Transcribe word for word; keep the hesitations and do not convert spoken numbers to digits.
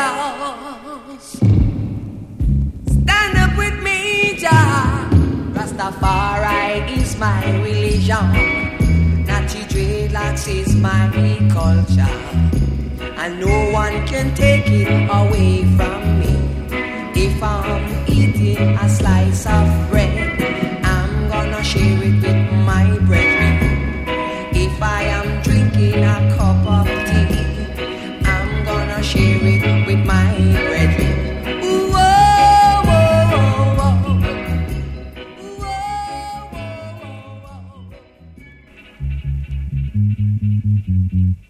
cross. Stand up with me, Jah. Rastafari is my religion. Natty dreadlocks is my culture. And no one can take it away from me. If I'm eating a slice of bread, I'm gonna share it with my brethren. If I am drinking a cup of tea, I'm gonna share it with my brethren. Ooh, oh, oh, oh, oh. Ooh, oh, oh, oh, oh.